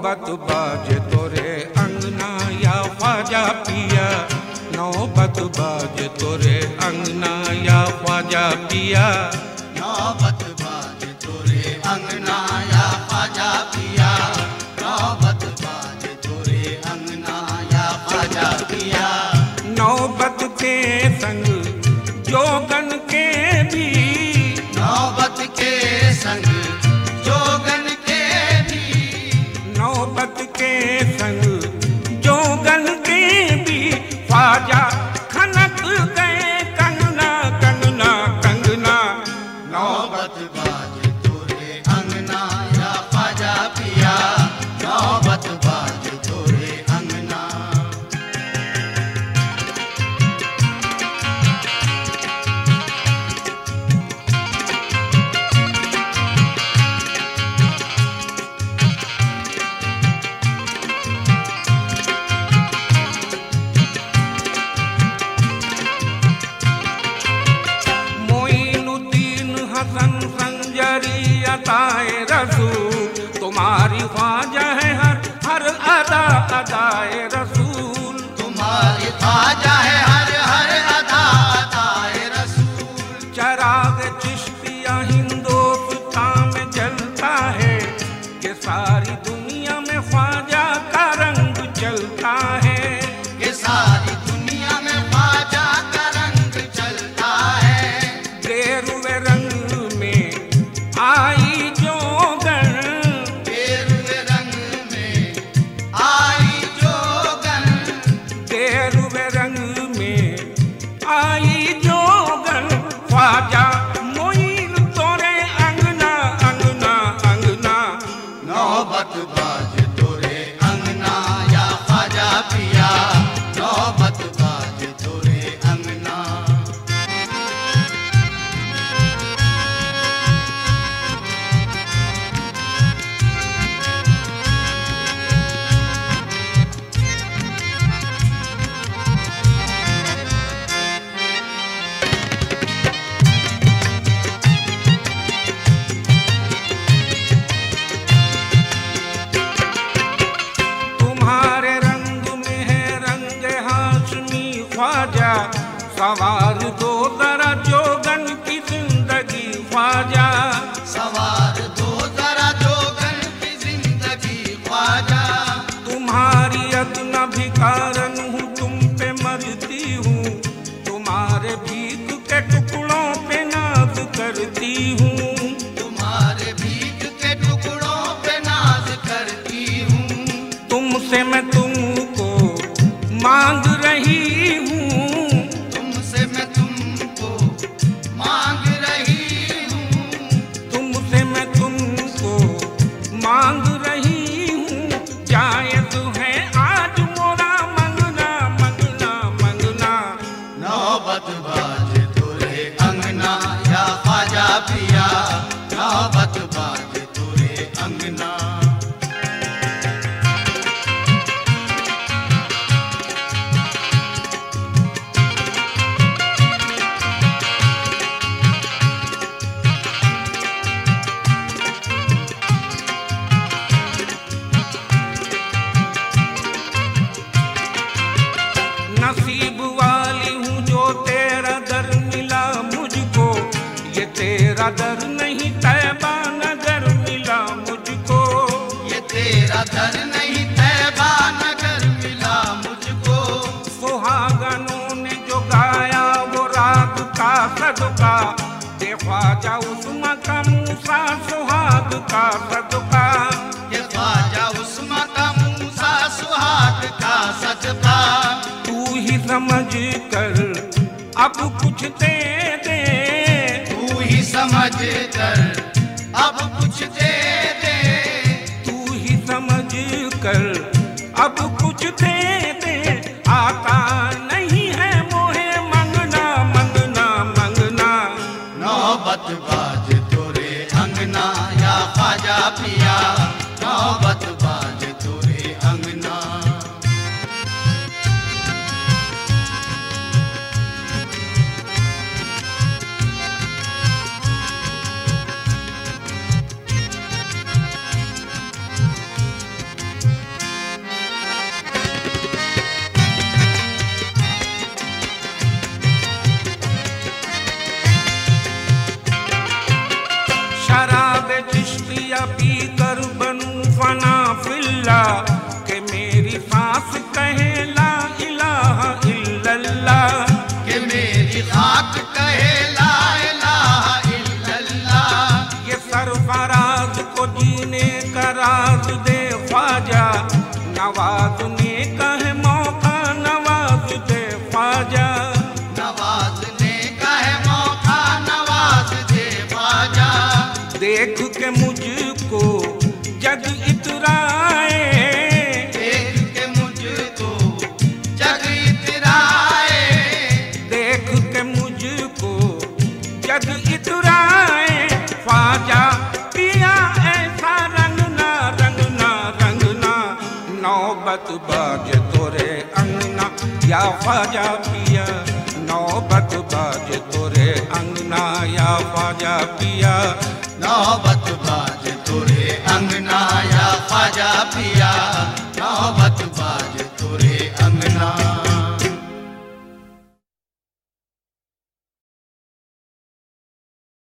नौबत बाजे तोरे अंगना या ख्वाजा पिया, नौबत बाजे तोरे अंगना या ख्वाजा पिया, नौबत बाजे तोरे अंगना या ख्वाजा पिया, नौबत बाजे तोरे अंगना या ख्वाजा पिया। नौबत के संग जोगन के भी, नौबत के संग जोगन के भी, नौबत के संग जोगन के भी ख्वाजा खनक गए कंगना कंगना कंगना। नौबत बाजे तोरे अंगना या ख्वाजा पिया, नौबत बाजे तोरे अंगना। हसन संजरी अताए रसूल, तुम्हारी ख्वाजा है हर हर अदा अदाए रसूल, तुम्हारी ख्वाजा है हर हर अदा अदाए रसूल। चराग चिश्तिया हिंदुस्तान में जलता है कि सारी दुनिया में ख्वाजा का रंग चलता है, ये सारी दुनिया में ख्वाजा का रंग चलता है। गेरुए रंग आई जोगन, गेरुए रंग में आई जोगन, गेरुए रंग में आई जोगन। ख्वाजा मोइन तोरे अंगना अंगना अंगना। नौबत बाजे तोरे अंगना या ख्वाजा पिया, नौबत बाजे तोरे अंगना। ख्वाजा सवार दो जरा जोगन की जिंदगी ख्वाजा, सवार दो जरा जोगन की जिंदगी ख्वाजा। तुम्हारी अदना भिखारन हूँ, तुम पे मरती हूँ, तुम्हारे भीख के टुकड़ों पे नाज करती हूँ, तुम्हारे भीख के टुकड़ों पे नाज करती हूँ। तुमसे मैं तुमको मांग रही हूँ, तुमसे मैं तुमको मांग रही हूँ, तुमसे मैं तुमको मांग रही हूँ। जायज़ है आज मोरा मंगना मंगना मंगना। नौबत बाजे तोरे अंगना या ख्वाजा पिया, नौबत बाजे तोरे अंगना। नसीब वाली हूँ जो तेरा दर मिला मुझको, ये तेरा दर नहीं तैबा नगर मिला मुझको, ये तेरा दर नहीं तैबा नगर मिला मुझको। सुहागनों ने जो गाया वो राग का सदका, दे ख्वाजा उस्मा का मूसा सुहाग का सदका, ये ख्वाजा उस्मा का मूसा सुहाग का सदका। ही समझ कर अब कुछ दे दे, तू ही समझ कर अब कुछ दे दे, तू ही समझ कर अब कुछ दे दे। आता नहीं है मोहे मंगना मंगना मंगना। नौबत बाजे तोरे अंगना या ख्वाजा पिया, नौबत बाजे तोरे अंगना। नौबत बाजे तोरे अंगना या ख्वाजा पिया, नौबत बाजे तोरे अंगना या ख्वाजा पिया, नौबत बाजे